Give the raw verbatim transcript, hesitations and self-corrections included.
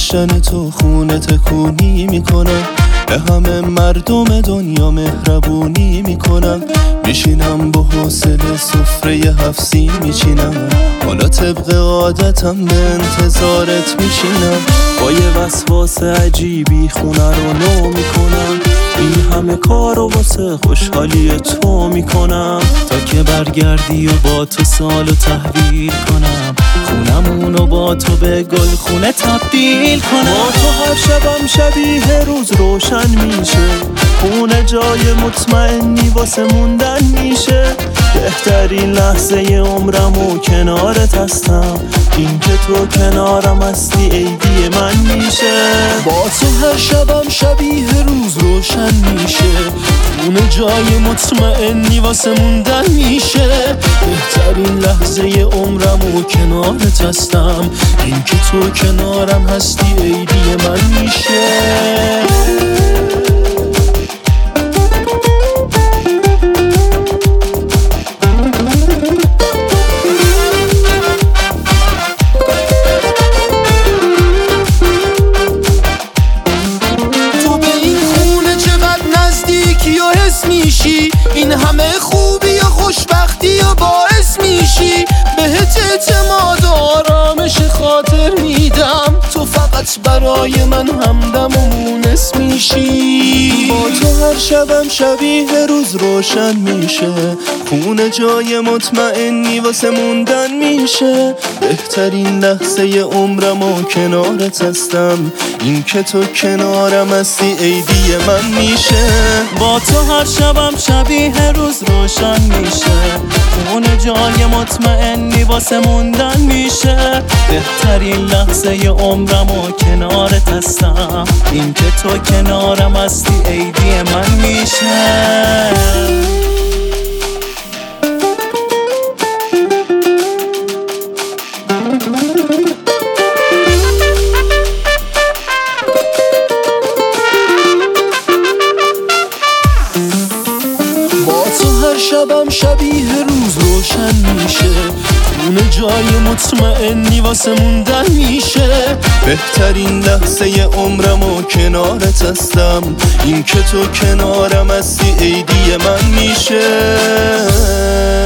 داشتن تو خونه تکونی میکنم، به همه مردم دنیا مهربونی میکنم. میشینم با حوصله سفره هفسی میچینم، حالا طبق عادتم به انتظارت میشینم. با یه وسواس عجیبی خونه رو نو میکنم، این همه کار و واسه خوشحالی تو میکنم، تا که برگردی و با تو سالو تحویل کنم، خونمونو با تو به گل خونه تبدیل کنم. با تو هر شبم شبیه روز روشن میشه، خونه جای مطمئنی واسه موندن میشه. بهترین لحظه عمرم و کنارت هستم، این که تو کنارم هستی عیدی من میشه. با تو هر شبم شبیه روز روشن میشه، خونه جای مطمئنی واسه موندن میشه. بهترین لحظه عمرم و کنارت هستم، این که تو کنارم هستی عیدی من میشه. این همه خوبی و خوشبختی و باعث میشی، بهت اعتماد و آرامش خاطر میدم. تو فقط برای من همدم و مونس میشی. با تو هر شبم شبیه روز روشن میشه، خونه جای مطمئنی واسه موندن میشه. بهترین لحظه عمرم و کنارت هستم، این که تو کنارم هستی عیدی من میشه. با تو هر شبم شبیه روز روشن میشه، خونه جای مطمئنی واسه موندن میشه. بهترین لحظه عمرم و کنارت هستم، این که تو کنارم هستی عیدی من میشه. شبم شبیه روز روشن میشه، خونه جای مطمئنی واسه موندن میشه. بهترین لحظه عمرم و کنارت هستم، این که تو کنارم هستی عیدی من میشه.